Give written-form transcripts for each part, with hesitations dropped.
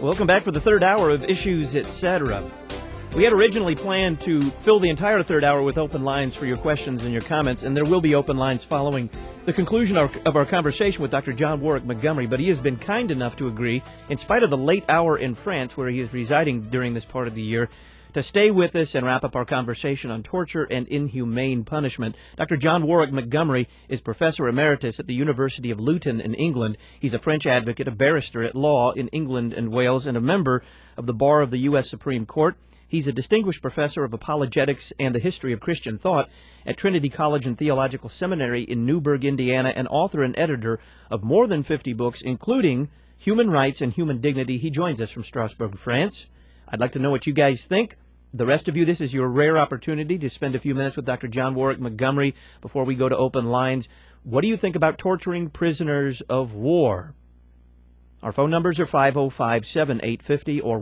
Welcome back for the third hour of Issues, Etc. We had originally planned to fill the entire third hour with open lines for your questions and your comments, and there will be open lines following the conclusion of our conversation with Dr. John Warwick Montgomery, but he has been kind enough to agree, in spite of the late hour in France, where he is residing during this part of the year, to stay with us and wrap up our conversation on torture and inhumane punishment. Dr. John Warwick Montgomery is Professor Emeritus at the University of Luton in England. He's a French advocate, a barrister at law in England and Wales, and a member of the Bar of the U.S. Supreme Court. He's a distinguished professor of apologetics and the history of Christian thought at Trinity College and Theological Seminary in Newburgh, Indiana, and author and editor of more than 50 books, including Human Rights and Human Dignity. He joins us from Strasbourg, France. I'd like to know what you guys think. The rest of you, this is your rare opportunity to spend a few minutes with Dr. John Warwick Montgomery before we go to open lines. What do you think about torturing prisoners of war? Our phone numbers are 505-7850 or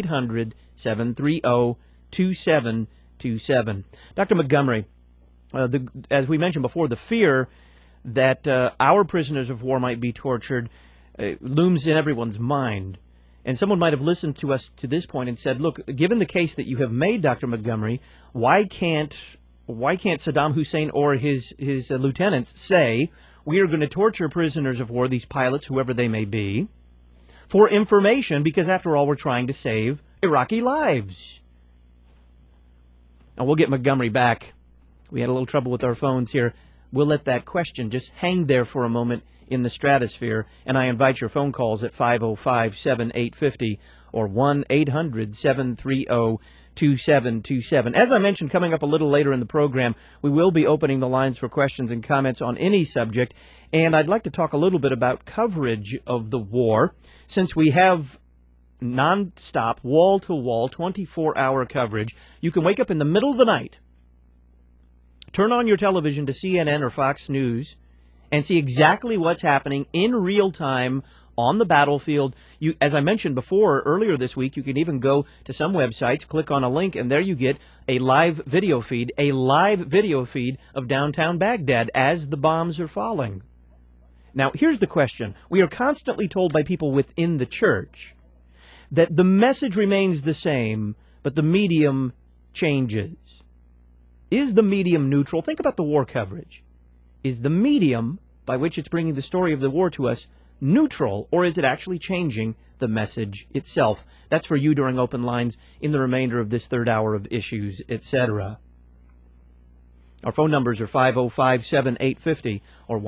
1-800-730-2727. Dr. Montgomery, as we mentioned before, the fear that our prisoners of war might be tortured looms in everyone's mind. And someone might have listened to us to this point and said, look, given the case that you have made, Dr. Montgomery, why can't Saddam Hussein or his lieutenants say, we are going to torture prisoners of war, these pilots, whoever they may be, for information, because after all, we're trying to save Iraqi lives. Now, we'll get Montgomery back. We had a little trouble with our phones here. We'll let that question just hang there for a moment in the stratosphere, and I invite your phone calls at 505-7850 or 1-800-730-2727. As I mentioned, coming up a little later in the program, we will be opening the lines for questions and comments on any subject, and I'd like to talk a little bit about coverage of the war, since we have non-stop, wall-to-wall, 24-hour coverage. You can wake up in the middle of the night, turn on your television to CNN or Fox News, and see exactly what's happening in real time on the battlefield. As I mentioned before, earlier this week, you can even go to some websites, click on a link, and there you get a live video feed of downtown Baghdad as the bombs are falling. Now, here's the question. We are constantly told by people within the church that the message remains the same, but the medium changes. Is the medium neutral? Think about the war coverage. Is the medium by which it's bringing the story of the war to us neutral, or is it actually changing the message itself? That's for you during open lines in the remainder of this third hour of Issues, Etc. Our phone numbers are 505-7850 or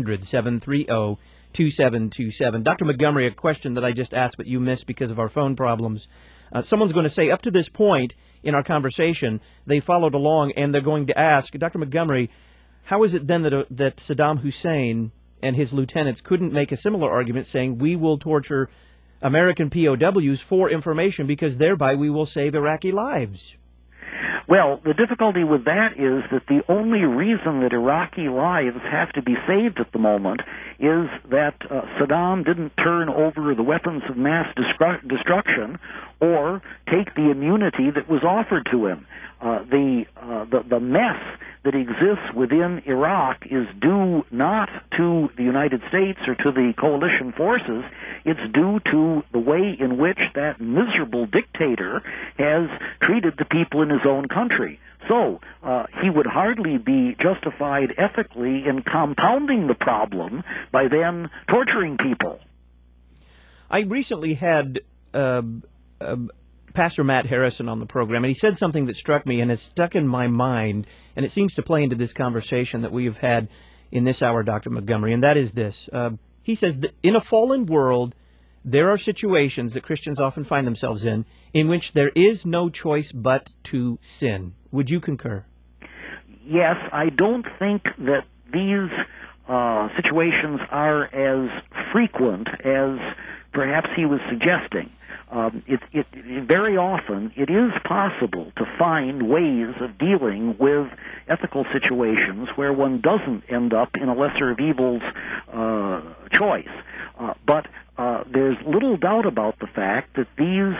1-800-730-2727. Dr. Montgomery, a question that I just asked but you missed because of our phone problems. Someone's going to say, up to this point in our conversation, they followed along and they're going to ask, Dr. Montgomery, how is it then that Saddam Hussein and his lieutenants couldn't make a similar argument saying we will torture American POWs for information because thereby we will save Iraqi lives? Well, the difficulty with that is that the only reason that Iraqi lives have to be saved at the moment is that Saddam didn't turn over the weapons of mass destruction or take the immunity that was offered to him. The mess that exists within Iraq is due not to the United States or to the coalition forces. It's due to the way in which that miserable dictator has treated the people in his own country. So he would hardly be justified ethically in compounding the problem by then torturing people. I recently had Pastor Matt Harrison on the program, and he said something that struck me and has stuck in my mind, and it seems to play into this conversation that we have had in this hour, Dr. Montgomery, and that is this. He says that in a fallen world, there are situations that Christians often find themselves in which there is no choice but to sin. Would you concur? Yes, I don't think that these situations are as frequent as perhaps he was suggesting. Very often it is possible to find ways of dealing with ethical situations where one doesn't end up in a lesser of evils choice. But there's little doubt about the fact that these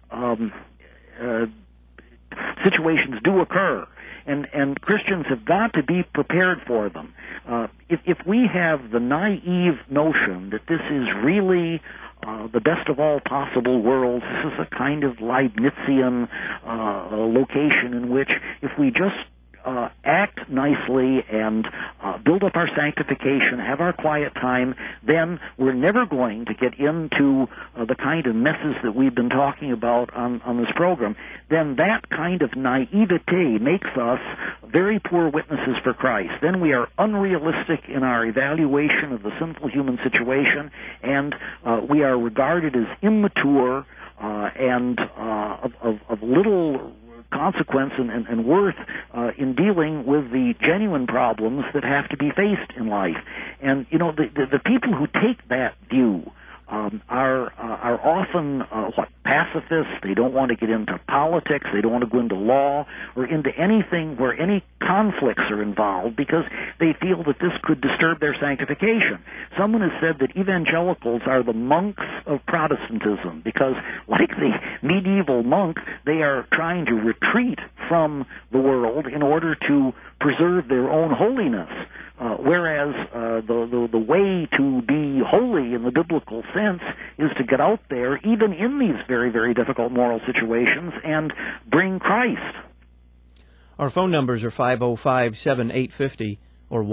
situations do occur, and Christians have got to be prepared for them. If we have the naive notion that this is really the best of all possible worlds. This is a kind of Leibnizian location in which if we just act nicely and build up our sanctification, have our quiet time, then we're never going to get into the kind of messes that we've been talking about on this program. Then that kind of naivete makes us very poor witnesses for Christ. Then we are unrealistic in our evaluation of the sinful human situation, and we are regarded as immature and of little consequence and worth in dealing with the genuine problems that have to be faced in life. And you know, the people who take that view are often pacifists. They don't want to get into politics. They don't want to go into law or into anything where any conflicts are involved because they feel that this could disturb their sanctification. Someone has said that evangelicals are the monks of Protestantism because, like the medieval monk, they are trying to retreat from the world in order to preserve their own holiness. Whereas the way to be holy in the biblical sense is to get out there, even in these very, very difficult moral situations, and bring Christ. Our phone numbers are 505-7850 or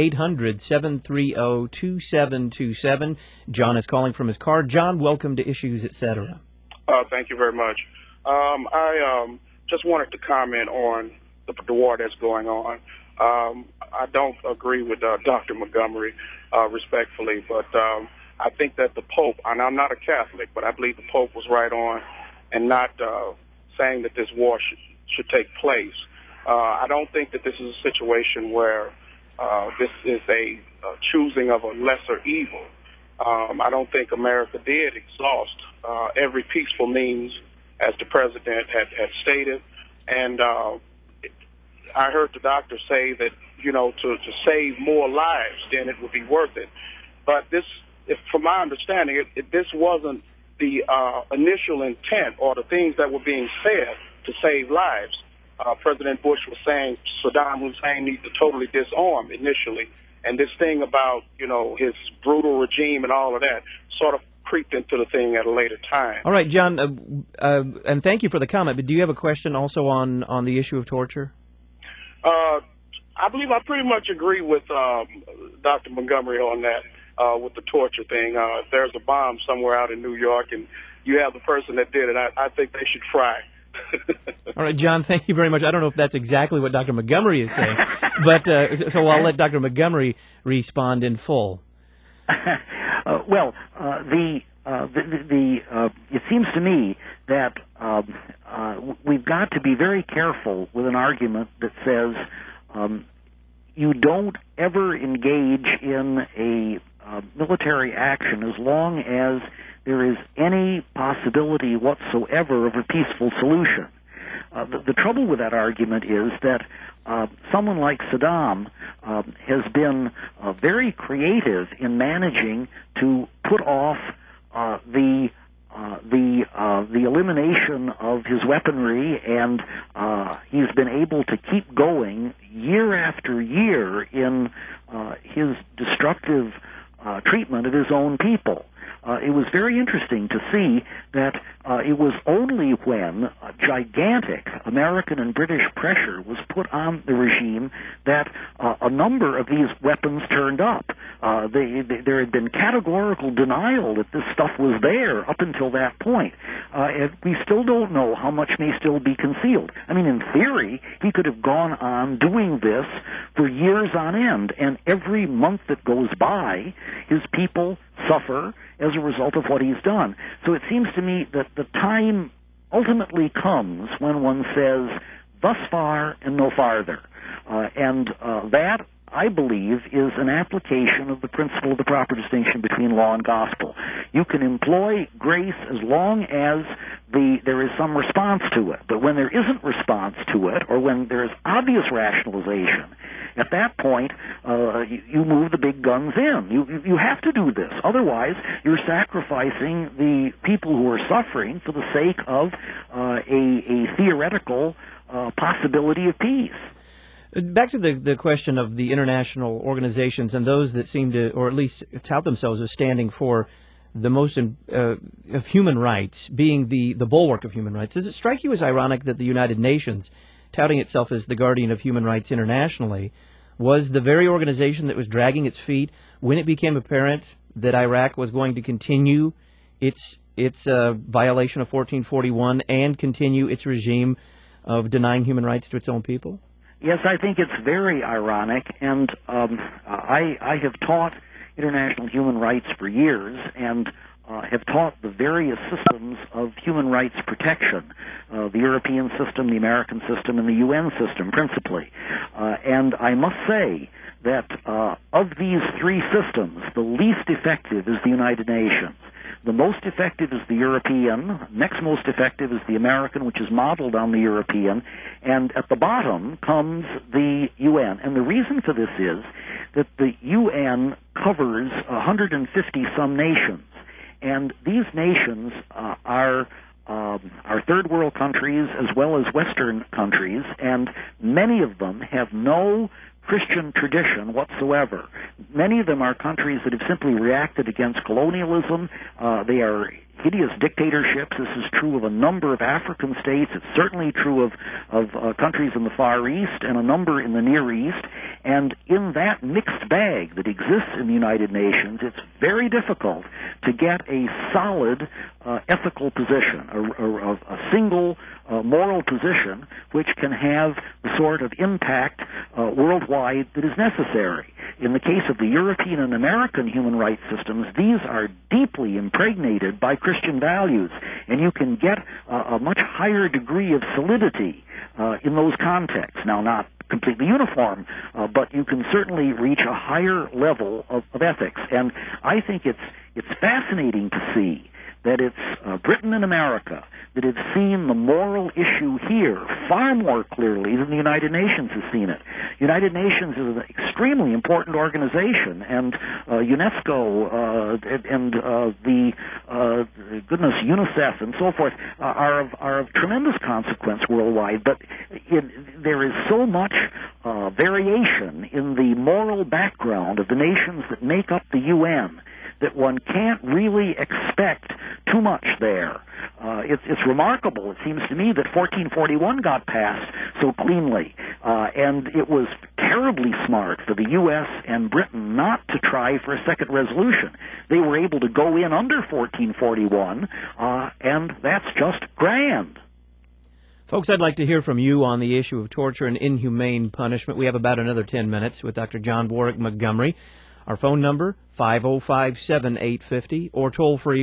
1-800-730-2727. John is calling from his car. John, welcome to Issues, Etc. Thank you very much. I just wanted to comment on the war that's going on. I don't agree with Dr. Montgomery, respectfully, but I think that the Pope, and I'm not a Catholic, but I believe the Pope was right on and not saying that this war should take place. I don't think that this is a situation where this is a choosing of a lesser evil. I don't think America did exhaust every peaceful means, as the president had stated, and I heard the doctor say that, you know, to save more lives, then it would be worth it. But this, from my understanding, this wasn't the initial intent or the things that were being said to save lives. President Bush was saying Saddam Hussein needs to totally disarm initially. And this thing about, you know, his brutal regime and all of that sort of creeped into the thing at a later time. All right, John, and thank you for the comment, but do you have a question also on the issue of torture? I believe I pretty much agree with Dr. Montgomery on that, with the torture thing. If there's a bomb somewhere out in New York and you have the person that did it, I think they should fry. All right, John, thank you very much. I don't know if that's exactly what Dr. Montgomery is saying, but so I'll let Dr. Montgomery respond in full. It seems to me that we've got to be very careful with an argument that says you don't ever engage in a military action as long as there is any possibility whatsoever of a peaceful solution. The trouble with that argument is that someone like Saddam has been very creative in managing to put off the elimination of his weaponry, and he's been able to keep going year after year in his destructive treatment of his own people. It was very interesting to see that it was only when gigantic American and British pressure was put on the regime that a number of these weapons turned up. There had been categorical denial that this stuff was there up until that point. And we still don't know how much may still be concealed. I mean, in theory, he could have gone on doing this for years on end, and every month that goes by, his people suffer as a result of what he's done. So it seems to me that the time ultimately comes when one says, thus far and no farther. That, I believe, is an application of the principle of the proper distinction between law and gospel. You can employ grace as long as there is some response to it. But when there isn't response to it, or when there is obvious rationalization, at that point, you move the big guns in. You have to do this. Otherwise, you're sacrificing the people who are suffering for the sake of a theoretical possibility of peace. Back to the question of the international organizations and those that seem to, or at least tout themselves as standing for the most of human rights, being the bulwark of human rights, does it strike you as ironic that the United Nations, touting itself as the guardian of human rights internationally, was the very organization that was dragging its feet when it became apparent that Iraq was going to continue its violation of 1441 and continue its regime of denying human rights to its own people? Yes, I think it's very ironic, and I have taught international human rights for years, and have taught the various systems of human rights protection, the European system, the American system, and the UN system principally. And I must say that of these three systems, the least effective is the United Nations. The most effective is the European. Next most effective is the American, which is modeled on the European. And at the bottom comes the UN. And the reason for this is that the UN covers 150-some nations. And these nations are third world countries as well as Western countries, and many of them have no Christian tradition whatsoever. Many of them are countries that have simply reacted against colonialism. They are hideous dictatorships. This is true of a number of African states. It's certainly true of countries in the Far East and a number in the Near East. And in that mixed bag that exists in the United Nations, it's very difficult to get a solid ethical position, a single moral position which can have the sort of impact worldwide that is necessary. In the case of the European and American human rights systems, these are deeply impregnated by Christian values, and you can get a much higher degree of solidity in those contexts. Now, not completely uniform, but you can certainly reach a higher level of ethics. And I think it's fascinating to see that it's Britain and America that have seen the moral issue here far more clearly than the United Nations has seen it. United Nations is an extremely important organization, and UNESCO and UNICEF and so forth are of tremendous consequence worldwide. But there is so much variation in the moral background of the nations that make up the UN that one can't really expect too much there. It's remarkable, it seems to me, that 1441 got passed so cleanly, and it was terribly smart for the U.S. and Britain not to try for a second resolution. They were able to go in under 1441, and that's just grand. Folks, I'd like to hear from you on the issue of torture and inhumane punishment. We have about another 10 minutes with Dr. John Warwick Montgomery. Our phone number, 505-7850, or toll-free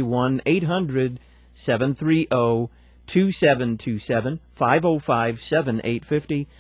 1-800-730-2727, 505-7850,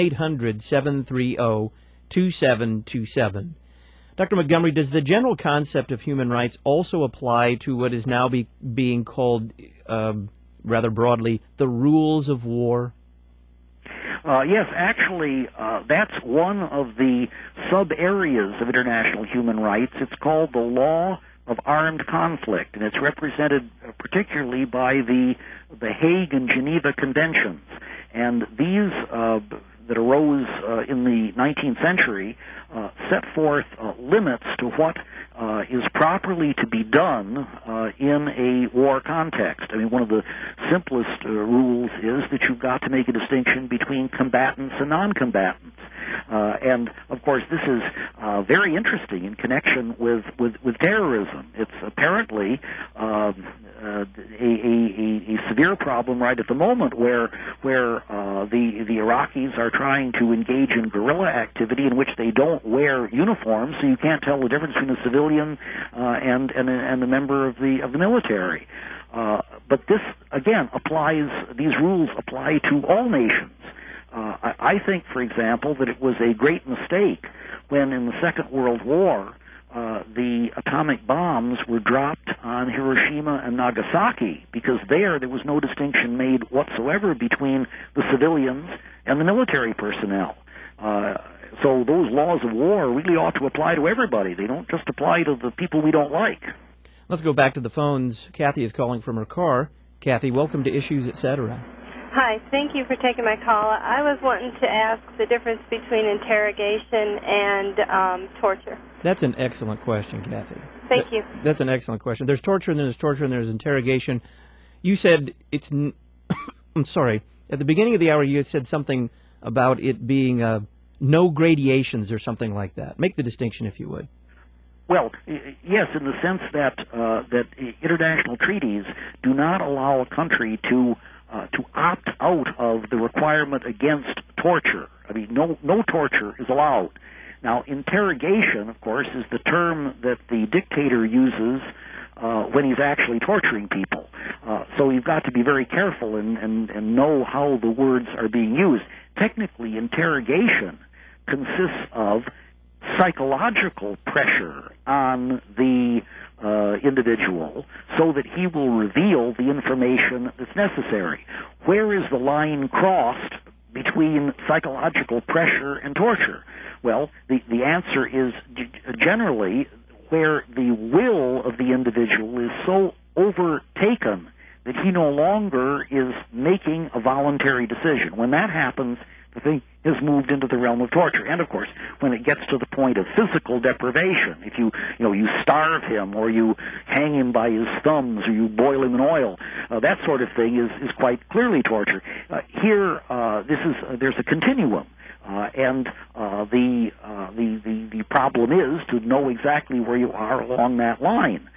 1-800-730-2727. Dr. Montgomery, does the general concept of human rights also apply to what is now being called, rather broadly, the rules of war? Yes, actually, that's one of the sub-areas of international human rights. It's called the law of armed conflict, and it's represented particularly by the Hague and Geneva Conventions. And these that arose in the 19th century set forth limits to what is properly to be done in a war context. I mean, one of the simplest rules is that you've got to make a distinction between combatants and non-combatants. And, of course, this is very interesting in connection with terrorism. It's apparently a severe problem right at the moment where the Iraqis are trying to engage in guerrilla activity in which they don't wear uniforms, so you can't tell the difference between a civilian and a member of the military. But this, again, these rules apply to all nations. I think, for example, that it was a great mistake when in the Second World War the atomic bombs were dropped on Hiroshima and Nagasaki, because there was no distinction made whatsoever between the civilians and the military personnel. So those laws of war really ought to apply to everybody. They don't just apply to the people we don't like. Let's go back to the phones. Kathy is calling from her car. Kathy, welcome to Issues, Etc. Hi, thank you for taking my call. I was wanting to ask the difference between interrogation and torture. That's an excellent question, Kathy. Thank you. That's an excellent question. There's torture, and then there's torture, and there's interrogation. You said it's... I'm sorry. At the beginning of the hour, you had said something about it being no gradations or something like that. Make the distinction, if you would. Well, yes, in the sense that that international treaties do not allow a country to opt out of the requirement against torture. I mean, no torture is allowed. Now, interrogation, of course, is the term that the dictator uses when he's actually torturing people. So you've got to be very careful and know how the words are being used. Technically, interrogation consists of psychological pressure on the individual so that he will reveal the information that's necessary. Where is the line crossed between psychological pressure and torture? Well, the answer is generally where the will of the individual is so overtaken that he no longer is making a voluntary decision. When that happens, the thing has moved into the realm of torture. And of course, when it gets to the point of physical deprivation, if you starve him, or you hang him by his thumbs, or you boil him in oil, that sort of thing is quite clearly torture. Here, there's a continuum. And the problem is to know exactly where you are along that line.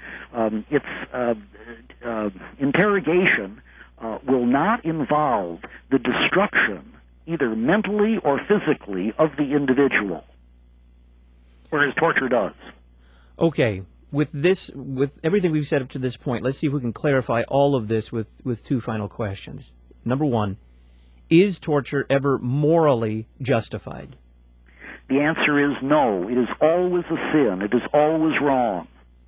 Interrogation will not involve the destruction, either mentally or physically, of the individual, whereas torture does. Okay. With everything we've said up to this point, let's see if we can clarify all of this with two final questions. Number one, is torture ever morally justified? The answer is no. It is always a sin. It is always wrong.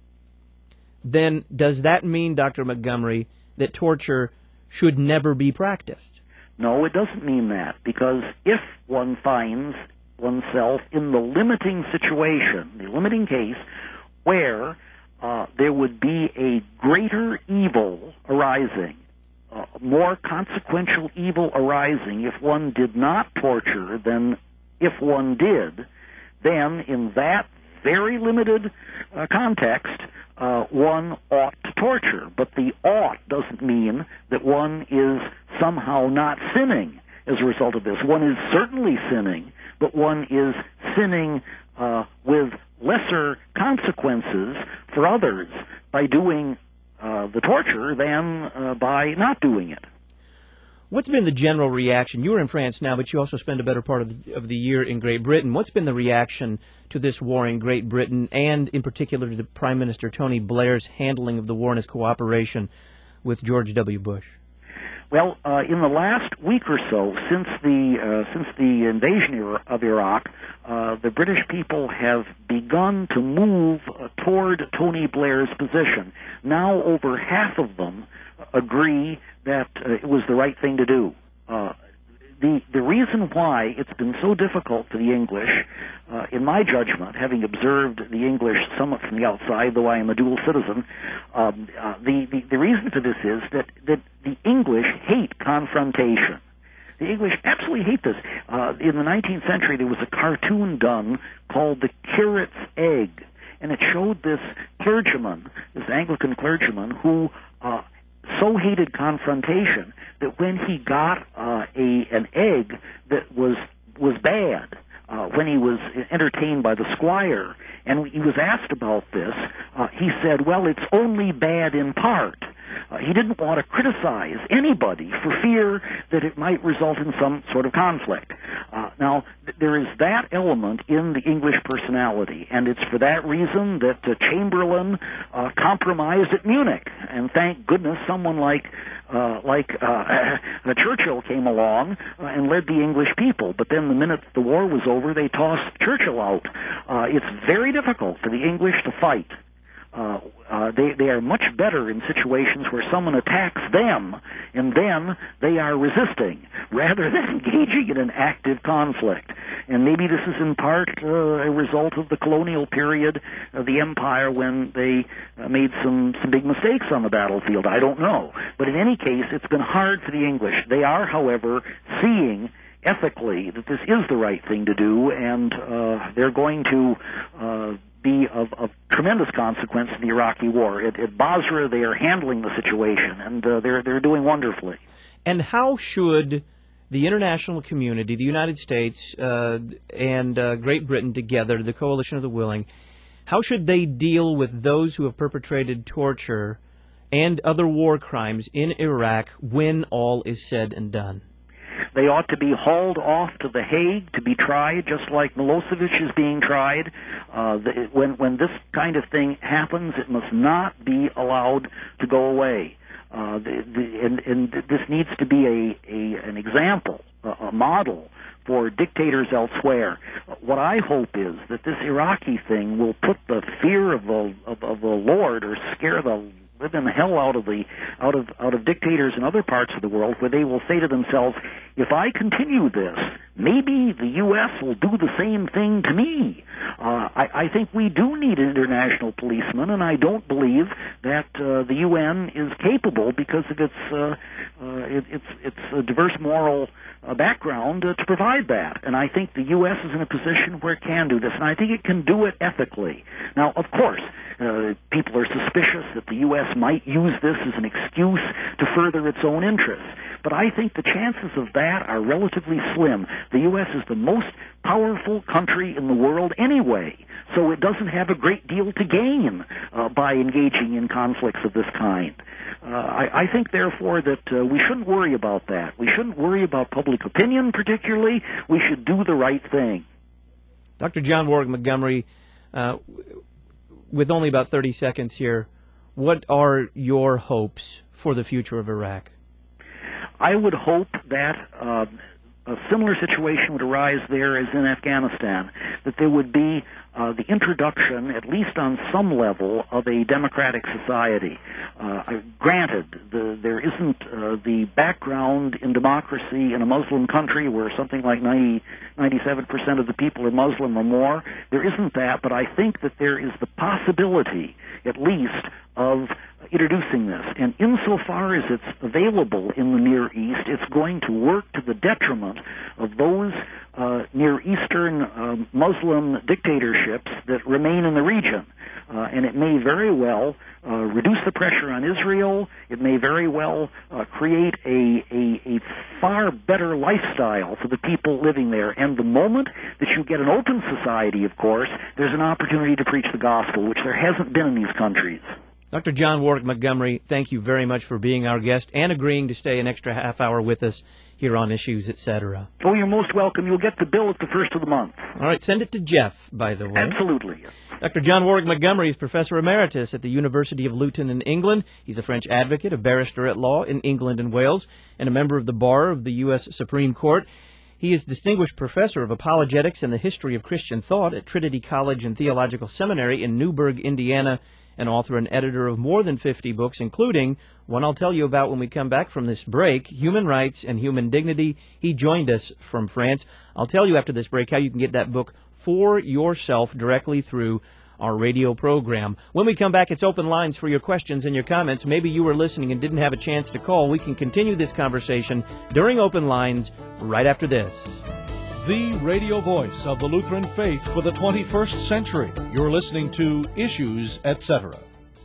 Then does that mean, Dr. Montgomery, that torture should never be practiced? No, it doesn't mean that, because if one finds oneself in the limiting situation, the limiting case, where there would be a greater evil arising, more consequential evil arising if one did not torture than if one did, then in that very limited context, one ought to torture. But the ought doesn't mean that one is somehow not sinning as a result of this. One is certainly sinning, but one is sinning with lesser consequences for others by doing the torture than by not doing it. What's been the general reaction? You were in France now, but you also spent a better part of the year in Great Britain. What's been the reaction to this war in Great Britain, and in particular to the Prime Minister Tony Blair's handling of the war and his cooperation with George W. Bush? Well, in the last week or so, since the invasion of Iraq, the British people have begun to move toward Tony Blair's position. Now, over half of them agree that it was the right thing to do. The reason why it's been so difficult for the English, in my judgment, having observed the English somewhat from the outside, though I am a dual citizen, the reason for this is that the English hate confrontation. The English absolutely hate this. In the 19th century, there was a cartoon done called The Curate's Egg, and it showed this clergyman, this Anglican clergyman, who so hated confrontation that when he got an egg that was bad, when he was entertained by the squire, and he was asked about this, he said, well, it's only bad in part. He didn't want to criticize anybody for fear that it might result in some sort of conflict. Now, there is that element in the English personality, and it's for that reason that Chamberlain compromised at Munich. And thank goodness someone like Churchill came along and led the English people. But then the minute the war was over, they tossed Churchill out. It's very difficult for the English to fight. They are much better in situations where someone attacks them, and then they are resisting, rather than engaging in an active conflict. And maybe this is in part a result of the colonial period of the empire, when they made some big mistakes on the battlefield. I don't know. But in any case, it's been hard for the English. They are, however, seeing ethically that this is the right thing to do, and they're going to be of tremendous consequence to the Iraqi war. At Basra, they are handling the situation, and they're doing wonderfully. And how should the international community, the United States and Great Britain together, the Coalition of the Willing, how should they deal with those who have perpetrated torture and other war crimes in Iraq when all is said and done? They ought to be hauled off to The Hague to be tried, just like Milosevic is being tried. When this kind of thing happens, it must not be allowed to go away. And this needs to be an example, a model for dictators elsewhere. What I hope is that this Iraqi thing will put the fear of the Lord, or scare the living hell out of dictators in other parts of the world, where they will say to themselves, if I continue this, maybe the U.S. will do the same thing to me. I think we do need an international policeman, and I don't believe that the UN is capable, because of its diverse moral background, to provide that. And I think the U.S. is in a position where it can do this, and I think it can do it ethically. Now, of course, people are suspicious that the U.S. might use this as an excuse to further its own interests. But I think the chances of that are relatively slim. The U.S. is the most powerful country in the world anyway, so it doesn't have a great deal to gain by engaging in conflicts of this kind. I think, therefore, that we shouldn't worry about that. We shouldn't worry about public opinion particularly. We should do the right thing. Dr. John Warwick Montgomery, with only about 30 seconds here, what are your hopes for the future of Iraq? I would hope that a similar situation would arise there as in Afghanistan, that there would be the introduction, at least on some level, of a democratic society. Granted, there isn't the background in democracy in a Muslim country where something like 97% of the people are Muslim or more. There isn't that, but I think that there is the possibility, at least, of introducing this. And insofar as it's available in the Near East, it's going to work to the detriment of those Near Eastern Muslim dictatorships that remain in the region. And it may very well reduce the pressure on Israel. It may very well create a far better lifestyle for the people living there. And the moment that you get an open society, of course, there's an opportunity to preach the gospel, which there hasn't been in these countries. Dr. John Warwick Montgomery, thank you very much for being our guest and agreeing to stay an extra half hour with us here on Issues, Etc. Oh, you're most welcome. You'll get the bill at the first of the month. All right, send it to Jeff, by the way. Absolutely. Dr. John Warwick Montgomery is Professor Emeritus at the University of Luton in England. He's a French advocate, a barrister at law in England and Wales, and a member of the Bar of the U.S. Supreme Court. He is Distinguished Professor of Apologetics and the History of Christian Thought at Trinity College and Theological Seminary in Newburgh, Indiana, and author and editor of more than 50 books, including one I'll tell you about when we come back from this break, Human Rights and Human Dignity. He joined us from France. I'll tell you after this break how you can get that book for yourself directly through our radio program. When we come back, it's open lines for your questions and your comments. Maybe you were listening and didn't have a chance to call. We can continue this conversation during open lines right after this. The radio voice of the Lutheran faith for the 21st century. You're listening to Issues, Etc.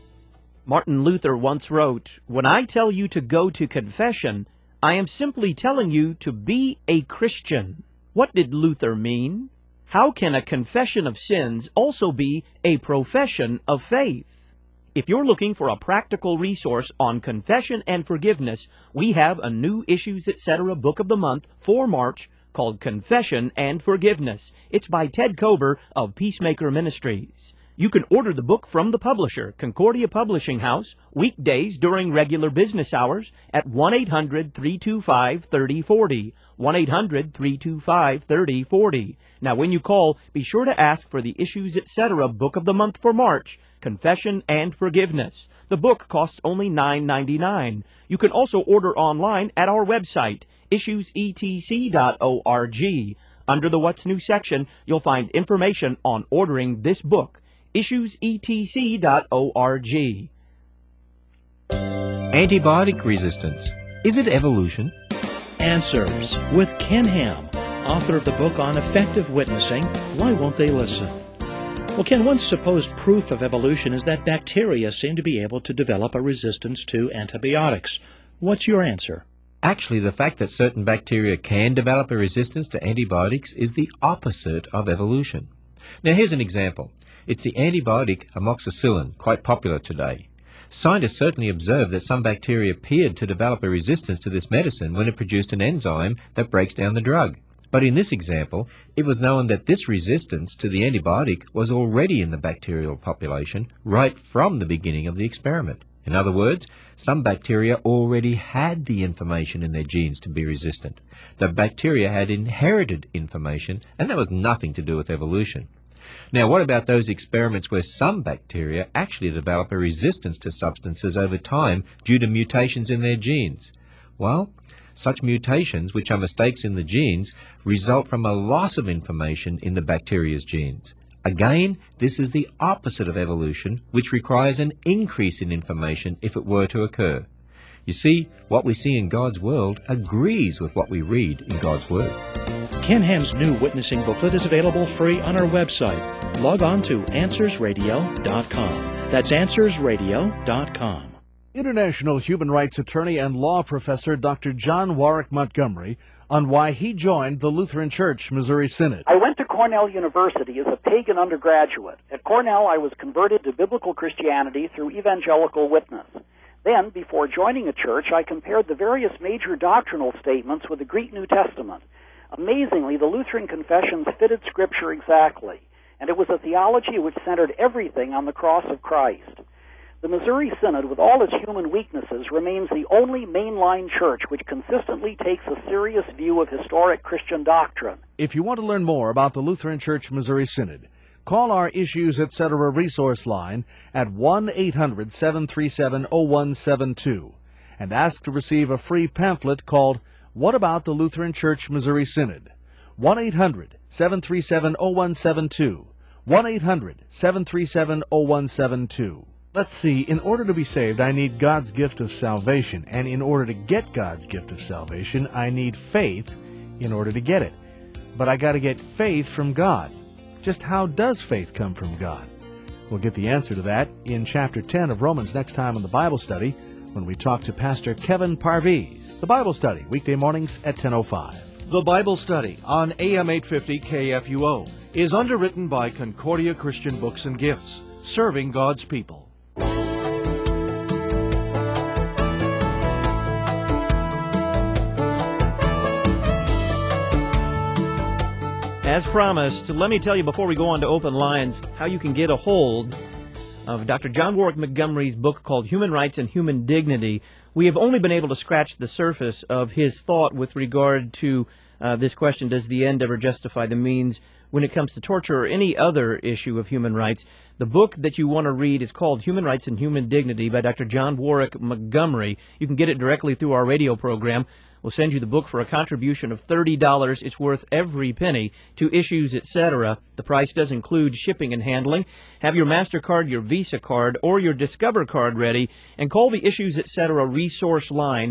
Martin Luther once wrote, "When I tell you to go to confession, I am simply telling you to be a Christian." What did Luther mean? How can a confession of sins also be a profession of faith? If you're looking for a practical resource on confession and forgiveness, we have a new Issues, Etc. book of the month for March called Confession and Forgiveness. It's by Ted Kober of Peacemaker Ministries. You can order the book from the publisher, Concordia Publishing House, weekdays during regular business hours at 1-800-325-3040, 1-800-325-3040. Now, when you call, be sure to ask for the Issues, Etc. book of the month for March, Confession and Forgiveness. The book costs only $9.99. You can also order online at our website, issuesetc.org. Under the What's New section, you'll find information on ordering this book, issuesetc.org. Antibiotic resistance. Is it evolution? Answers with Ken Ham, author of the book on effective witnessing. Why won't they listen? Well, Ken, one supposed proof of evolution is that bacteria seem to be able to develop a resistance to antibiotics. What's your answer? Actually, the fact that certain bacteria can develop a resistance to antibiotics is the opposite of evolution. Now, here's an example. It's the antibiotic amoxicillin, quite popular today. Scientists certainly observed that some bacteria appeared to develop a resistance to this medicine when it produced an enzyme that breaks down the drug. But in this example, it was known that this resistance to the antibiotic was already in the bacterial population right from the beginning of the experiment. In other words, some bacteria already had the information in their genes to be resistant. The bacteria had inherited information, and that was nothing to do with evolution. Now, what about those experiments where some bacteria actually develop a resistance to substances over time due to mutations in their genes? Well, such mutations, which are mistakes in the genes, result from a loss of information in the bacteria's genes. Again, this is the opposite of evolution, which requires an increase in information if it were to occur. You see, what we see in God's world agrees with what we read in God's Word. Ken Ham's new witnessing booklet is available free on our website. Log on to AnswersRadio.com. That's AnswersRadio.com. International human rights attorney and law professor Dr. John Warwick Montgomery on why he joined the Lutheran Church Missouri Synod. I went to Cornell University as a pagan undergraduate. At Cornell, I was converted to biblical Christianity through evangelical witness. Then, before joining a church, I compared the various major doctrinal statements with the Greek New Testament. Amazingly, the Lutheran confessions fitted Scripture exactly, and it was a theology which centered everything on the cross of Christ. The Missouri Synod, with all its human weaknesses, remains the only mainline church which consistently takes a serious view of historic Christian doctrine. If you want to learn more about the Lutheran Church Missouri Synod, call our Issues Etc. resource line at 1-800-737-0172 and ask to receive a free pamphlet called What About the Lutheran Church Missouri Synod? 1-800-737-0172. 1-800-737-0172. Let's see, in order to be saved, I need God's gift of salvation. And in order to get God's gift of salvation, I need faith in order to get it. But I got to get faith from God. Just how does faith come from God? We'll get the answer to that in Chapter 10 of Romans next time on the Bible Study when we talk to Pastor Kevin Parviz. The Bible Study, weekday mornings at 10:05. The Bible Study on AM 850 KFUO is underwritten by Concordia Christian Books and Gifts, serving God's people. As promised, let me tell you before we go on to open lines how you can get a hold of Dr. John Warwick Montgomery's book called Human Rights and Human Dignity. We have only been able to scratch the surface of his thought with regard to this question, does the end ever justify the means when it comes to torture or any other issue of human rights. The book that you want to read is called Human Rights and Human Dignity by Dr. John Warwick Montgomery. You can get it directly through our radio program. We'll send you the book for a contribution of $30. It's worth every penny to Issues Etc. The price does include shipping and handling. Have your MasterCard, your Visa card, or your Discover card ready, and call the Issues Etc. resource line,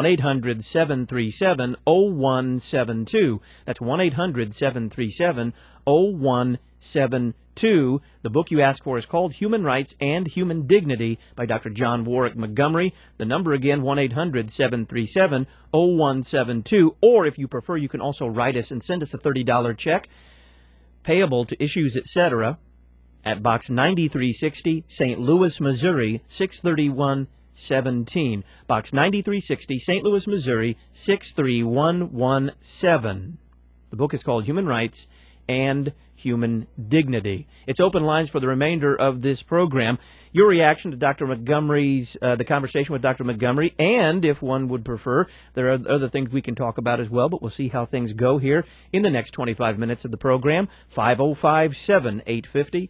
1-800-737-0172. That's 1-800-737-0172. The book you asked for is called Human Rights and Human Dignity by Dr. John Warwick Montgomery. The number again, 1-800-737-0172. Or if you prefer, you can also write us and send us a $30 check payable to Issues Etc. at Box 9360, St. Louis, Missouri, 63117. Box 9360, St. Louis, Missouri, 63117. The book is called Human Rights and Human Dignity. It's open lines for the remainder of this program. Your reaction to Dr. Montgomery's, the conversation with Dr. Montgomery, and if one would prefer, there are other things we can talk about as well, but we'll see how things go here in the next 25 minutes of the program. 505-7850,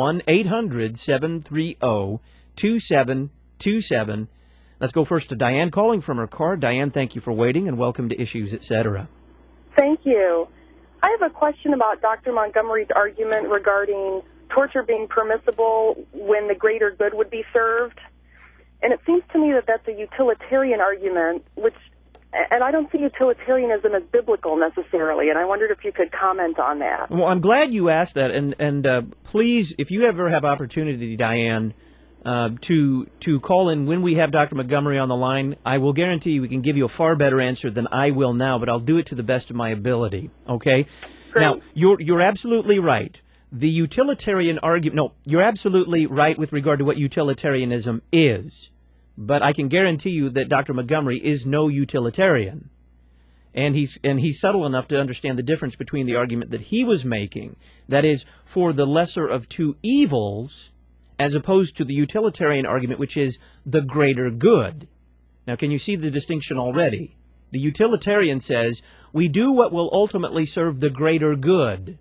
1-800-730-2727. Let's go first to Diane calling from her car. Diane, thank you for waiting, and welcome to Issues Etc. Thank you. I have a question about Dr. Montgomery's argument regarding torture being permissible when the greater good would be served. And it seems to me that that's a utilitarian argument, which And I don't see utilitarianism as biblical necessarily, and I wondered if you could comment on that. Well, I'm glad you asked that, and please, if you ever have opportunity, Diane, to call in when we have Dr. Montgomery on the line, I will guarantee we can give you a far better answer than I will now, but I'll do it to the best of my ability, okay? Great. Now, you're absolutely right. The utilitarian argument, no, you're absolutely right with regard to what utilitarianism is. But I can guarantee you that Dr. Montgomery is no utilitarian. And he's subtle enough to understand the difference between the argument that he was making, that is, for the lesser of two evils, as opposed to the utilitarian argument, which is the greater good. Now, can you see the distinction already? The utilitarian says, we do what will ultimately serve the greater good.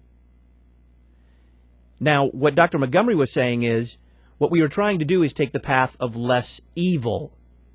Now, what Dr. Montgomery was saying is, what we are trying to do is take the path of less evil.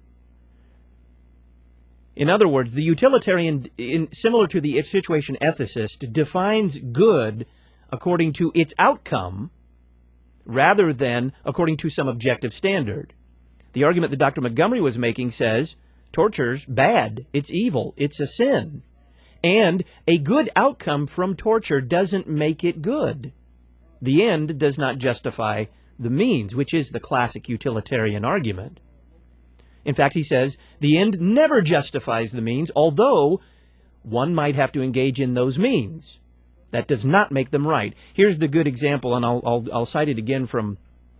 In other words, the utilitarian, similar to the situation ethicist, defines good according to its outcome rather than according to some objective standard. The argument that Dr. Montgomery was making says, torture's bad, it's evil, it's a sin. And a good outcome from torture doesn't make it good. The end does not justify the means, which is the classic utilitarian argument. In fact, he says, the end never justifies the means, although one might have to engage in those means. That does not make them right. Here's the good example, and I'll cite it again from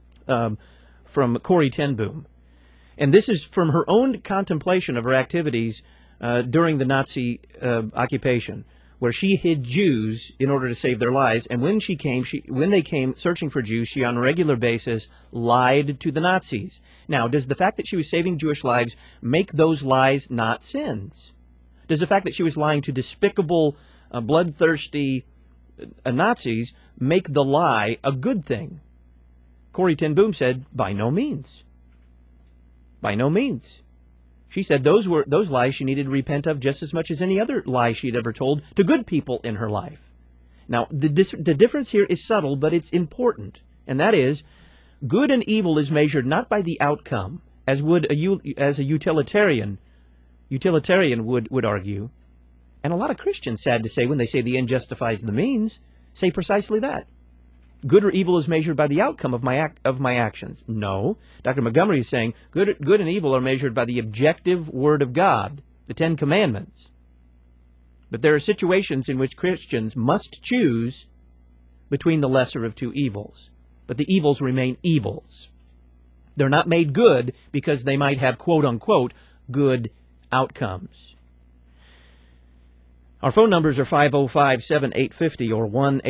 Corrie ten Boom. And this is from her own contemplation of her activities during the Nazi occupation, where she hid Jews in order to save their lives. And when they came searching for Jews, she on a regular basis lied to the Nazis. Now, does the fact that she was saving Jewish lives make those lies not sins? Does the fact that she was lying to despicable, bloodthirsty Nazis make the lie a good thing? Corrie ten Boom said, by no means. By no means. She said those lies she needed to repent of just as much as any other lie she'd ever told to good people in her life. Now, the difference here is subtle, but it's important, and that is, good and evil is measured not by the outcome, as a utilitarian would argue, and a lot of Christians, sad to say, when they say the end justifies the means, say precisely that. Good or evil is measured by the outcome of my actions. No, Dr. Montgomery is saying good and evil are measured by the objective Word of God, the Ten Commandments. But there are situations in which Christians must choose between the lesser of two evils. But the evils remain evils. They're not made good because they might have quote-unquote good outcomes. Our phone numbers are 505-7850 or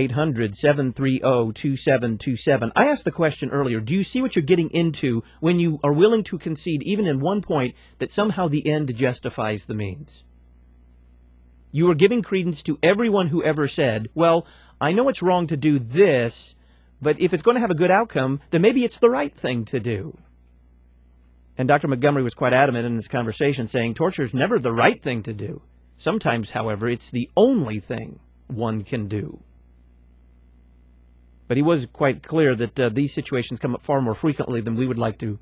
1-800-730-2727. I asked the question earlier, do you see what you're getting into when you are willing to concede, even in one point, that somehow the end justifies the means? You are giving credence to everyone who ever said, well, I know it's wrong to do this, but if it's going to have a good outcome, then maybe it's the right thing to do. And Dr. Montgomery was quite adamant in this conversation, saying torture is never the right thing to do. Sometimes, however, it's the only thing one can do. But he was quite clear that these situations come up far more frequently than we would like to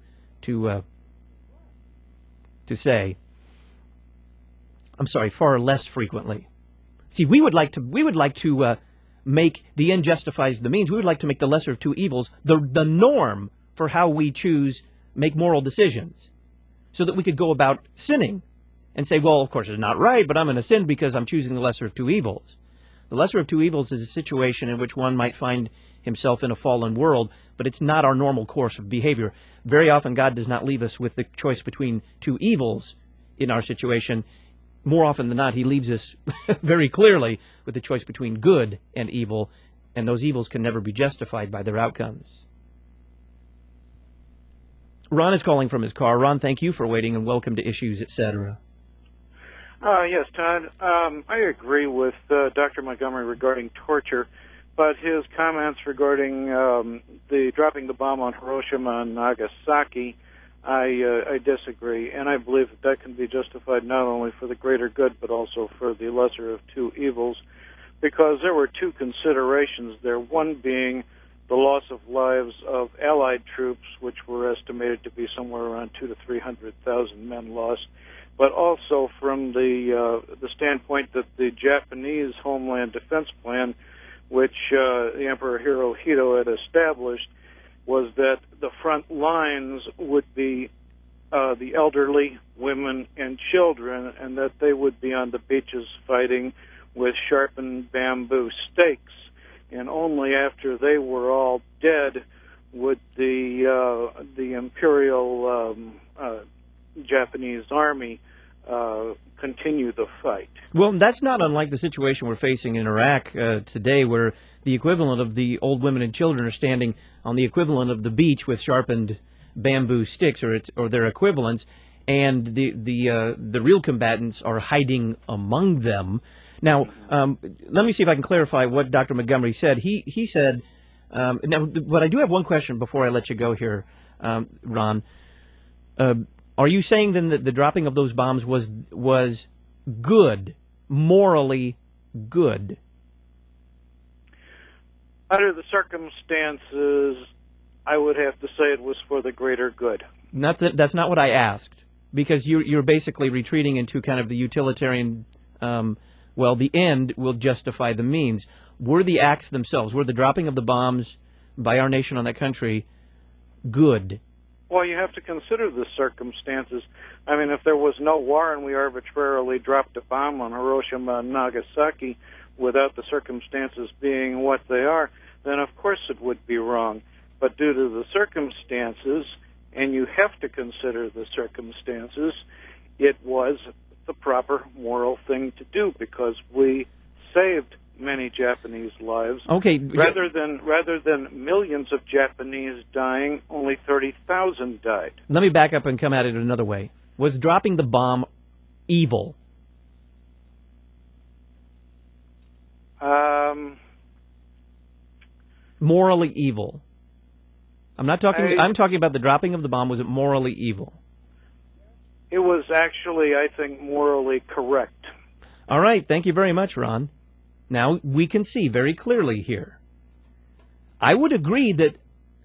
say. I'm sorry, far less frequently. See, we would like to make the end justifies the means. We would like to make the lesser of two evils the norm for how we make moral decisions, so that we could go about sinning and say, well, of course, it's not right, but I'm going to sin because I'm choosing the lesser of two evils. The lesser of two evils is a situation in which one might find himself in a fallen world, but it's not our normal course of behavior. Very often, God does not leave us with the choice between two evils in our situation. More often than not, he leaves us very clearly with the choice between good and evil, and those evils can never be justified by their outcomes. Ron is calling from his car. Ron, thank you for waiting, and welcome to Issues, etc. Yes, Todd. I agree with Dr. Montgomery regarding torture, but his comments regarding the dropping the bomb on Hiroshima and Nagasaki, I disagree, and I believe that can be justified not only for the greater good, but also for the lesser of two evils, because there were two considerations there, one being the loss of lives of Allied troops, which were estimated to be somewhere around 200,000 to 300,000 men lost, but also from the standpoint that the Japanese Homeland Defense Plan, which the Emperor Hirohito had established, was that the front lines would be the elderly, women, and children, and that they would be on the beaches fighting with sharpened bamboo stakes. And only after they were all dead would the Imperial Japanese Army continue the fight. Well, that's not unlike the situation we're facing in Iraq today, where the equivalent of the old women and children are standing on the equivalent of the beach with sharpened bamboo sticks, or their equivalents, and the real combatants are hiding among them. Now, let me see if I can clarify what Dr. Montgomery said. He said, now, but I do have one question before I let you go here, Ron. Are you saying then that the dropping of those bombs was good, morally good? Under the circumstances, I would have to say it was for the greater good. That's not what I asked, because you're basically retreating into kind of the utilitarian, well, the end will justify the means. Were the acts themselves, were the dropping of the bombs by our nation on that country good? Well, you have to consider the circumstances. I mean, if there was no war and we arbitrarily dropped a bomb on Hiroshima and Nagasaki without the circumstances being what they are, then of course it would be wrong. But due to the circumstances, and you have to consider the circumstances, it was the proper moral thing to do, because we saved many Japanese lives. Okay. Rather than millions of Japanese dying, only 30,000 died. Let me back up and come at it another way. Was dropping the bomb evil? Morally evil. I'm talking about the dropping of the bomb. Was it morally evil? It was actually, I think, morally correct. All right. Thank you very much, Ron. Now, we can see very clearly here. I would agree that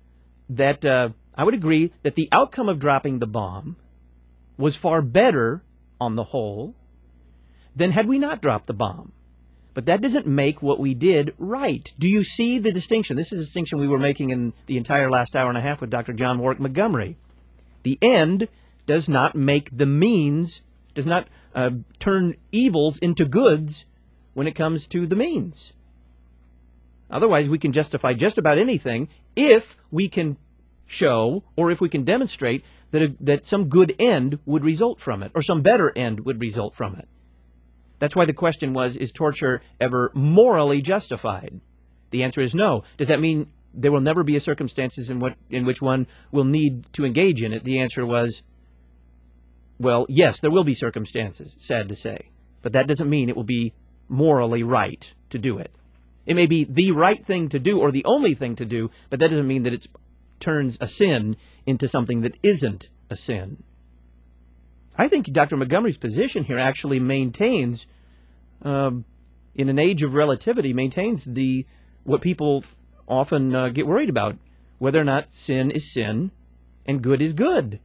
the outcome of dropping the bomb was far better, on the whole, than had we not dropped the bomb. But that doesn't make what we did right. Do you see the distinction? This is a distinction we were making in the entire last hour and a half with Dr. John Warwick Montgomery. The end does not make the means, does not turn evils into goods when it comes to the means. Otherwise, we can justify just about anything if we can show, or if we can demonstrate, that some good end would result from it, or some better end would result from it. That's why the question was, is torture ever morally justified? The answer is no. Does that mean there will never be a circumstances in which one will need to engage in it? The answer was, well, yes, there will be circumstances, sad to say. But that doesn't mean it will be morally right to do it. It may be the right thing to do or the only thing to do, but that doesn't mean that it turns a sin into something that isn't a sin. I think Dr. Montgomery's position here actually maintains, in an age of relativity, maintains what people often get worried about, whether or not sin is sin and good is good.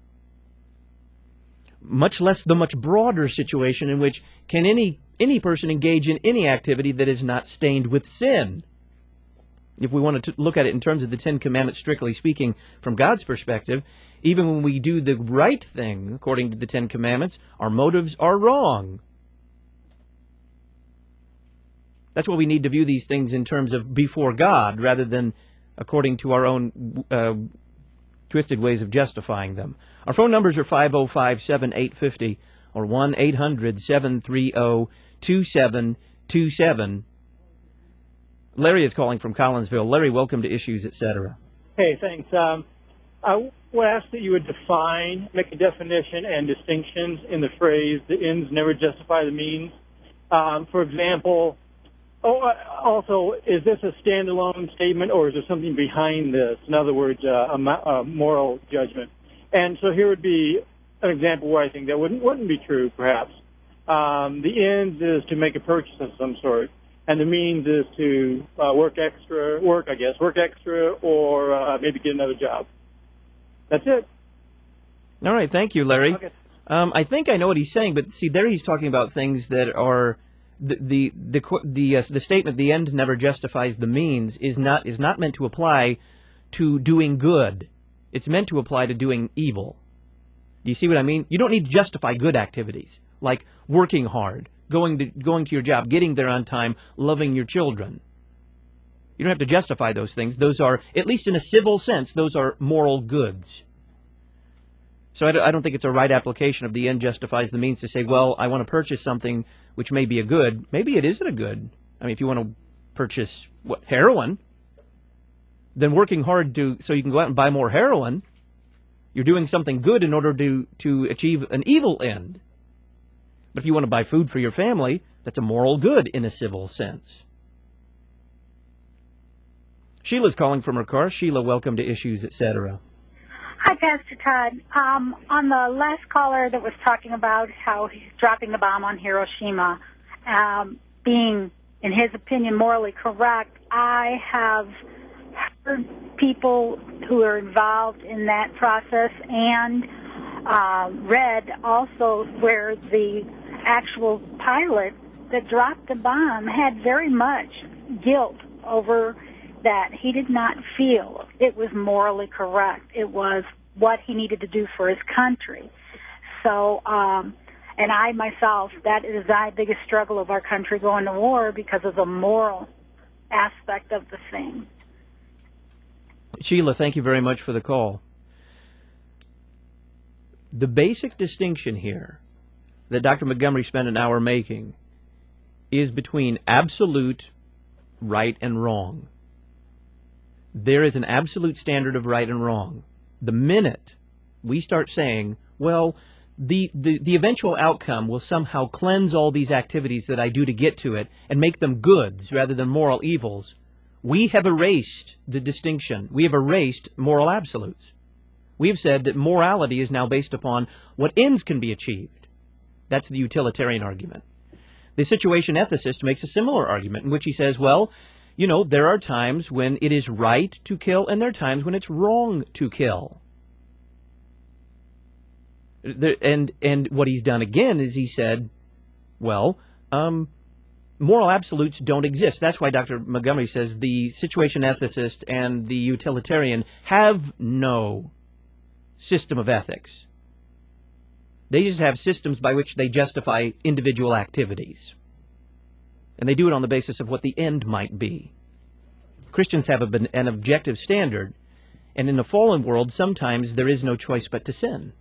Much less the much broader situation in which can any person engage in any activity that is not stained with sin. If we want to look at it in terms of the Ten Commandments, strictly speaking, from God's perspective, even when we do the right thing, according to the Ten Commandments, our motives are wrong. That's why we need to view these things in terms of before God, rather than according to our own twisted ways of justifying them. Our phone numbers are 505-7850 or 1-800-730-2727. Larry is calling from Collinsville. Larry, welcome to Issues, Etc. Hey, thanks. I would ask that you would make a definition and distinctions in the phrase, the ends never justify the means. For example, also, is this a standalone statement or is there something behind this? In other words, a moral judgment. And so here would be an example where I think that wouldn't be true, perhaps. The ends is to make a purchase of some sort. and the means is to work extra, or maybe get another job. That's it. All right, thank you, Larry. Okay. I think I know what he's saying, but see, there he's talking about things that are the statement, "The end never justifies the means," is not meant to apply to doing good. It's meant to apply to doing evil. Do you see what I mean? You don't need to justify good activities like working hard, going to your job, getting there on time, loving your children. You don't have to justify those things. Those are, at least in a civil sense, those are moral goods. So I don't think it's a right application of "the end justifies the means" to say, well, I want to purchase something which may be a good. Maybe it isn't a good. I mean, if you want to purchase, heroin, then working hard so you can go out and buy more heroin, you're doing something good in order to achieve an evil end. But if you want to buy food for your family, that's a moral good in a civil sense. Sheila's calling from her car. Sheila, welcome to Issues, Etc. Hi, Pastor Todd. On the last caller that was talking about how he's dropping the bomb on Hiroshima, being, in his opinion, morally correct, I have heard people who are involved in that process and read also where the actual pilot that dropped the bomb had very much guilt over that. He did not feel it was morally correct. It was what he needed to do for his country. So, and I myself, that is the biggest struggle of our country going to war because of the moral aspect of the thing. Sheila, thank you very much for the call. The basic distinction here that Dr. Montgomery spent an hour making is between absolute right and wrong. There is an absolute standard of right and wrong. The minute we start saying, well, the eventual outcome will somehow cleanse all these activities that I do to get to it and make them goods rather than moral evils, we have erased the distinction. We have erased moral absolutes. We have said that morality is now based upon what ends can be achieved. That's the utilitarian argument. The situation ethicist makes a similar argument in which he says, well, you know, there are times when it is right to kill and there are times when it's wrong to kill. And what he's done again is he said, well, moral absolutes don't exist. That's why Dr. Montgomery says the situation ethicist and the utilitarian have no system of ethics. They just have systems by which they justify individual activities. And they do it on the basis of what the end might be. Christians have an objective standard, and in a fallen world, sometimes there is no choice but to sin.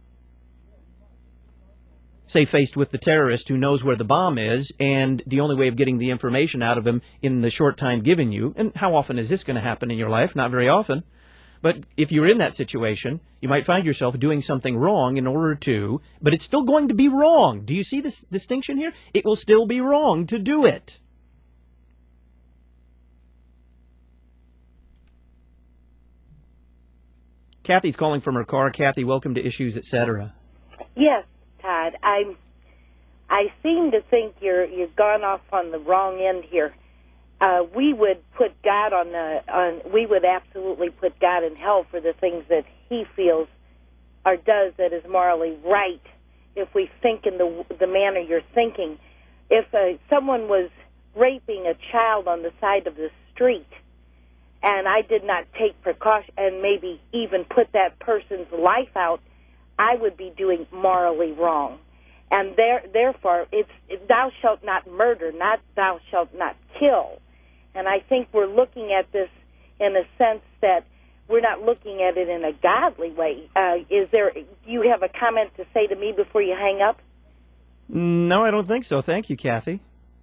Say, faced with the terrorist who knows where the bomb is, and the only way of getting the information out of him in the short time given you, and how often is this going to happen in your life? Not very often. But if you're in that situation, you might find yourself doing something wrong in order to, but it's still going to be wrong. Do you see this distinction here? It will still be wrong to do it. Kathy's calling from her car. Kathy, welcome to Issues, Etc. Yes, Todd. I seem to think you've gone off on the wrong end here. We would put God we would absolutely put God in hell for the things that He feels or does that is morally right. If we think in the manner you're thinking, if someone was raping a child on the side of the street, and I did not take precaution and maybe even put that person's life out, I would be doing morally wrong. And therefore, it's thou shalt not murder, not thou shalt not kill. And I think we're looking at this in a sense that we're not looking at it in a godly way. Do you have a comment to say to me before you hang up? No, I don't think so. Thank you, Kathy.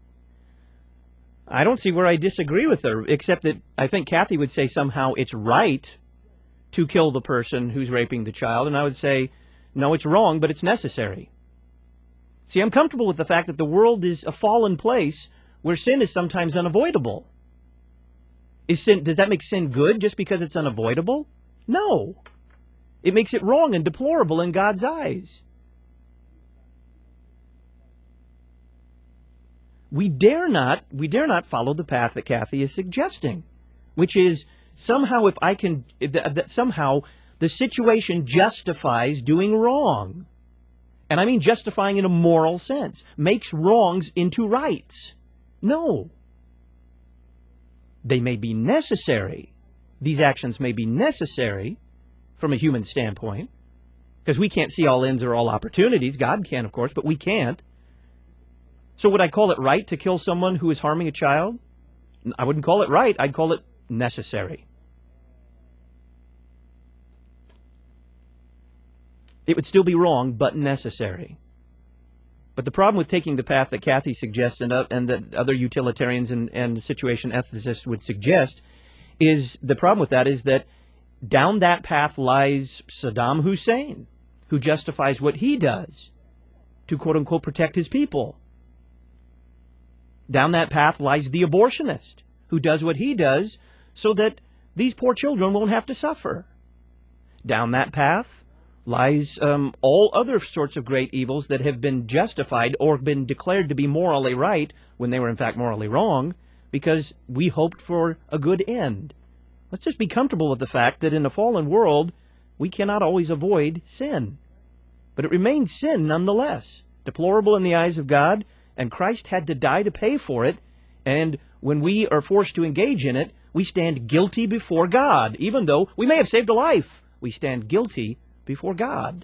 I don't see where I disagree with her, except that I think Kathy would say somehow it's right to kill the person who's raping the child, and I would say, no, it's wrong, but it's necessary. See, I'm comfortable with the fact that the world is a fallen place where sin is sometimes unavoidable. Does that make sin good just because it's unavoidable? No. It makes it wrong and deplorable in God's eyes. we dare not follow the path that Kathy is suggesting, which is somehow somehow the situation justifies doing wrong. And I mean justifying in a moral sense, makes wrongs into rights. No. They may be necessary. These actions may be necessary from a human standpoint, because we can't see all ends or all opportunities. God can, of course, but we can't. So would I call it right to kill someone who is harming a child? I wouldn't call it right. I'd call it necessary. It would still be wrong, but necessary. But the problem with taking the path that Kathy suggests and that other utilitarians and situation ethicists would suggest is the problem with that is that down that path lies Saddam Hussein, who justifies what he does to quote-unquote protect his people. Down that path lies the abortionist, who does what he does so that these poor children won't have to suffer. Down that path lies all other sorts of great evils that have been justified or been declared to be morally right when they were in fact morally wrong because we hoped for a good end. Let's just be comfortable with the fact that in a fallen world, we cannot always avoid sin. But it remains sin nonetheless, deplorable in the eyes of God, and Christ had to die to pay for it, and when we are forced to engage in it, we stand guilty before God. Even though we may have saved a life, we stand guilty before God.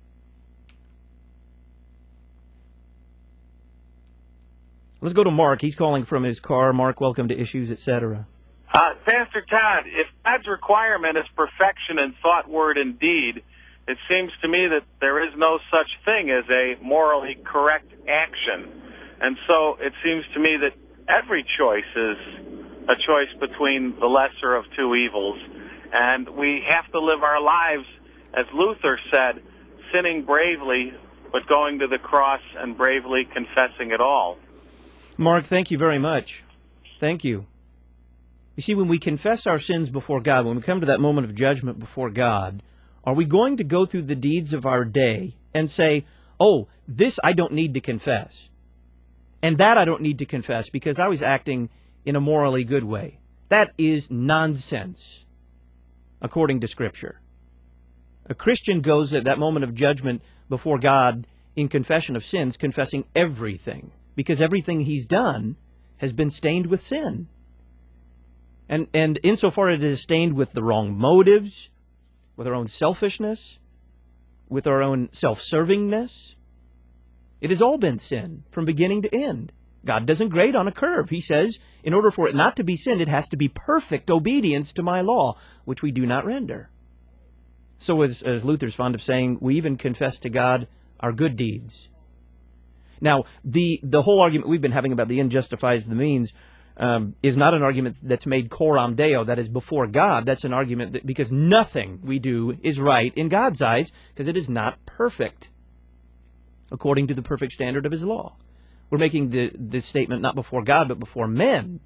Let's go to Mark. He's calling from his car. Mark, welcome to Issues, etc. Pastor Todd, if God's requirement is perfection in thought, word, and deed, it seems to me that there is no such thing as a morally correct action. And so it seems to me that every choice is a choice between the lesser of two evils. And we have to live our lives, as Luther said, sinning bravely, but going to the cross and bravely confessing it all. Mark, thank you very much. Thank you. You see, when we confess our sins before God, when we come to that moment of judgment before God, are we going to go through the deeds of our day and say, oh, this I don't need to confess, and that I don't need to confess because I was acting in a morally good way? That is nonsense, according to Scripture. A Christian goes at that moment of judgment before God in confession of sins, confessing everything, because everything he's done has been stained with sin. And insofar as it is stained with the wrong motives, with our own selfishness, with our own self-servingness, it has all been sin from beginning to end. God doesn't grade on a curve. He says, in order for it not to be sin, it has to be perfect obedience to my law, which we do not render. So as Luther's fond of saying, we even confess to God our good deeds. Now, the whole argument we've been having about the end justifies the means is not an argument that's made coram Deo, that is before God. That's an argument that because nothing we do is right in God's eyes, because it is not perfect, according to the perfect standard of His law. We're making the statement not before God, but before men.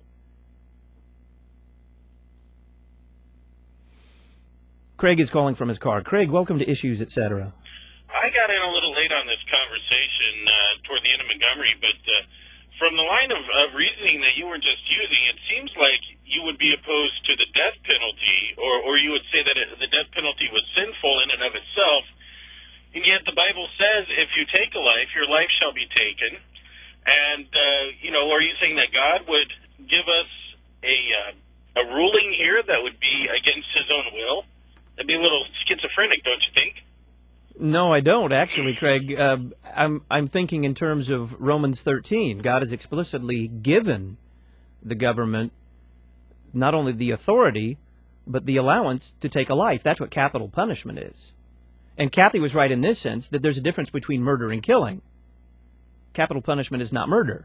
Craig is calling from his car. Craig, welcome to Issues, etc. I got in a little late on this conversation toward the end of Montgomery, but from the line of reasoning that you were just using, it seems like you would be opposed to the death penalty, or you would say that the death penalty was sinful in and of itself, and yet the Bible says if you take a life, your life shall be taken. And, are you saying that God would give us a ruling here that would be against His own will? That'd be a little schizophrenic, don't you think? No, I don't, actually, Craig. I'm thinking in terms of Romans 13. God has explicitly given the government not only the authority, but the allowance to take a life. That's what capital punishment is. And Kathy was right in this sense, that there's a difference between murder and killing. Capital punishment is not murder.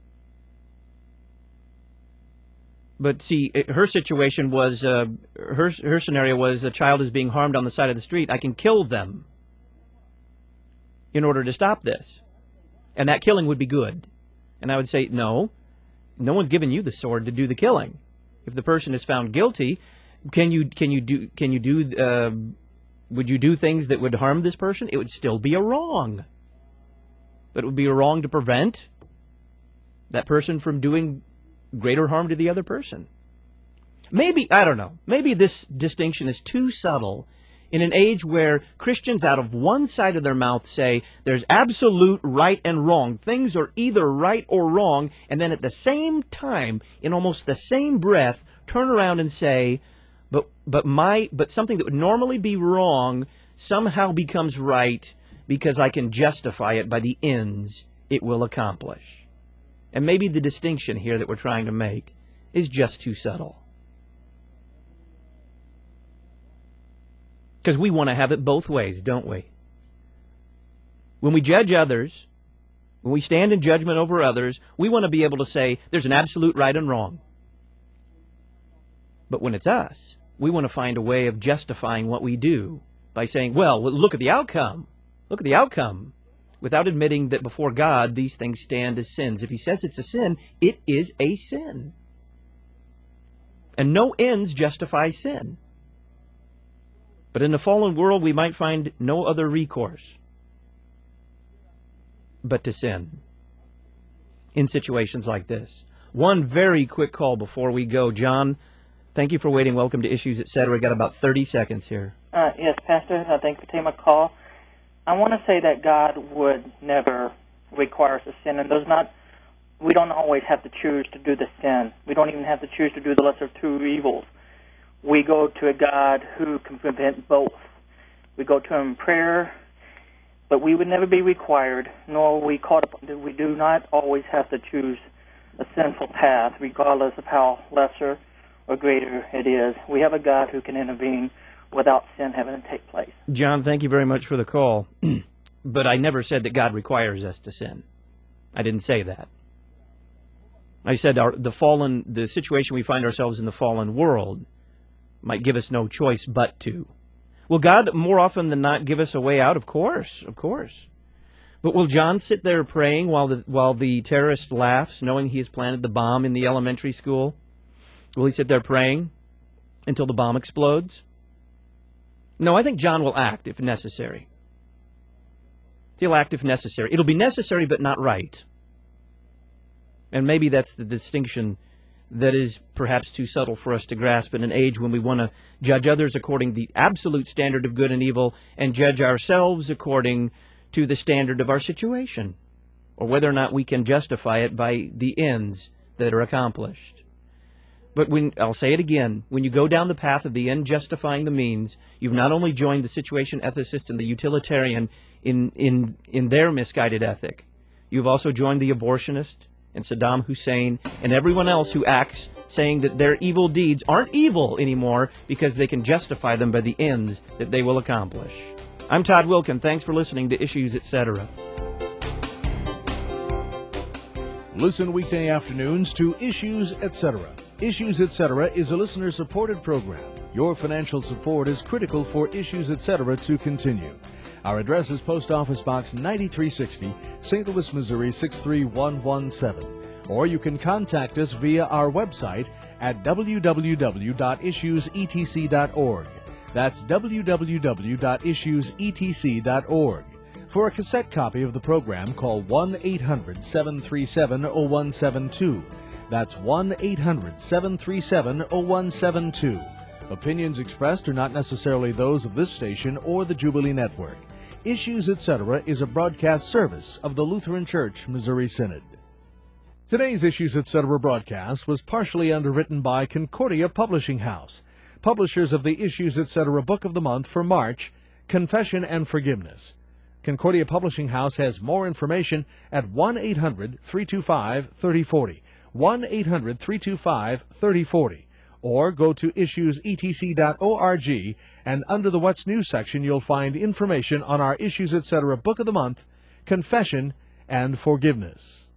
But see, her situation was, her scenario was a child is being harmed on the side of the street. I can kill them in order to stop this. And that killing would be good. And I would say, no one's given you the sword to do the killing. If the person is found guilty, would you do things that would harm this person? It would still be a wrong. But it would be a wrong to prevent. that person from doing greater harm to the other person. Maybe, I don't know, maybe this distinction is too subtle in an age where Christians out of one side of their mouth say there's absolute right and wrong. Things are either right or wrong, and then at the same time, in almost the same breath, turn around and say, but something that would normally be wrong somehow becomes right because I can justify it by the ends it will accomplish. And maybe the distinction here that we're trying to make is just too subtle. Because we want to have it both ways, don't we? When we judge others, when we stand in judgment over others, we want to be able to say there's an absolute right and wrong. But when it's us, we want to find a way of justifying what we do by saying, well, look at the outcome. Look at the outcome. Without admitting that before God, these things stand as sins. If he says it's a sin, it is a sin. And no ends justify sin. But in the fallen world, we might find no other recourse but to sin in situations like this. One very quick call before we go. John, thank you for waiting. Welcome to Issues, Etc. We've got about 30 seconds here. Yes, Pastor. Thanks for taking my call. I want to say that God would never require us to sin, and we don't always have to choose to do the sin. We don't even have to choose to do the lesser of two evils. We go to a God who can prevent both. We go to him in prayer, but we would never be required, nor are we caught up. We do not always have to choose a sinful path, regardless of how lesser or greater it is. We have a God who can intervene without sin having to take place. John, thank you very much for the call. But I never said that God requires us to sin. I didn't say that. I said the situation we find ourselves in the fallen world might give us no choice but to. Will God more often than not give us a way out? Of course, of course. But will John sit there praying while the terrorist laughs, knowing he has planted the bomb in the elementary school? Will he sit there praying until the bomb explodes? No, I think John will act if necessary. He'll act if necessary. It'll be necessary but not right. And maybe that's the distinction that is perhaps too subtle for us to grasp in an age when we want to judge others according to the absolute standard of good and evil and judge ourselves according to the standard of our situation, or whether or not we can justify it by the ends that are accomplished. But I'll say it again, when you go down the path of the end justifying the means, you've not only joined the situation ethicist and the utilitarian in their misguided ethic, you've also joined the abortionist and Saddam Hussein and everyone else who acts saying that their evil deeds aren't evil anymore because they can justify them by the ends that they will accomplish. I'm Todd Wilkin. Thanks for listening to Issues, Etc. Listen weekday afternoons to Issues, Etc. Issues, Etc. is a listener-supported program. Your financial support is critical for Issues, Etc. to continue. Our address is Post Office Box 9360, St. Louis, Missouri 63117. Or you can contact us via our website at www.issuesetc.org. That's www.issuesetc.org. For a cassette copy of the program, call 1-800-737-0172. That's 1-800-737-0172. Opinions expressed are not necessarily those of this station or the Jubilee Network. Issues, Etc. is a broadcast service of the Lutheran Church Missouri Synod. Today's Issues, Etc. broadcast was partially underwritten by Concordia Publishing House, publishers of the Issues, Etc. Book of the Month for March, Confession and Forgiveness. Concordia Publishing House has more information at 1-800-325-3040, 1-800-325-3040. Or go to issuesetc.org, and under the What's New section, you'll find information on our Issues, Etc. Book of the Month, Confession and Forgiveness.